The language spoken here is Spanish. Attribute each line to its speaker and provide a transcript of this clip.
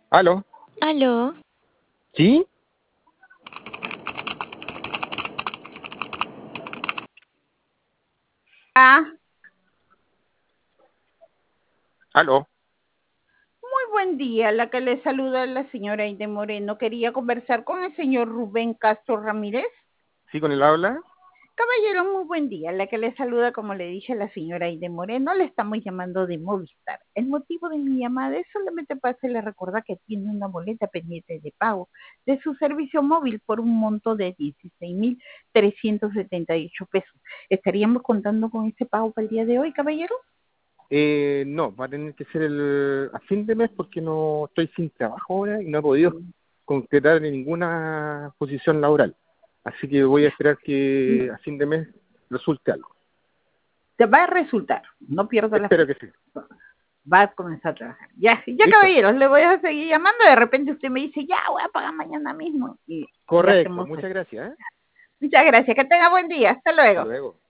Speaker 1: ¿Aló?
Speaker 2: Aló,
Speaker 1: ¿Sí?
Speaker 3: Ah,
Speaker 1: ¿Aló?
Speaker 3: muy buen día. La que le saluda es la señora Aide Moreno. Quería conversar con el señor Rubén Castro Ramírez.
Speaker 1: ¿Sí con el habla?
Speaker 3: Caballero, muy buen día. La que le saluda, como le dije, la señora Aide Moreno. Le estamos llamando de Movistar. El motivo de mi llamada es solamente para hacerle recordar que tiene una boleta pendiente de pago de su servicio móvil por un monto de 16.378 pesos. ¿Estaríamos contando con ese pago para el día de hoy, caballero?
Speaker 1: No, va a tener que ser a fin de mes porque no estoy sin trabajo ahora y no he podido concretar en ninguna posición laboral. Así que voy a esperar que a fin de mes resulte algo.
Speaker 3: Te va a resultar. No pierda la
Speaker 1: Espero
Speaker 3: fe.
Speaker 1: que sí.
Speaker 3: Va a comenzar a trabajar. Ya, ya
Speaker 1: ¿Listo?
Speaker 3: caballeros, le voy a seguir llamando. De repente usted me dice, ya voy a pagar mañana mismo. Y
Speaker 1: Correcto.
Speaker 3: hacemos
Speaker 1: Muchas
Speaker 3: eso.
Speaker 1: gracias, ¿eh?
Speaker 3: Muchas gracias. Que tenga buen día. Hasta
Speaker 1: Hasta
Speaker 3: luego.
Speaker 1: luego.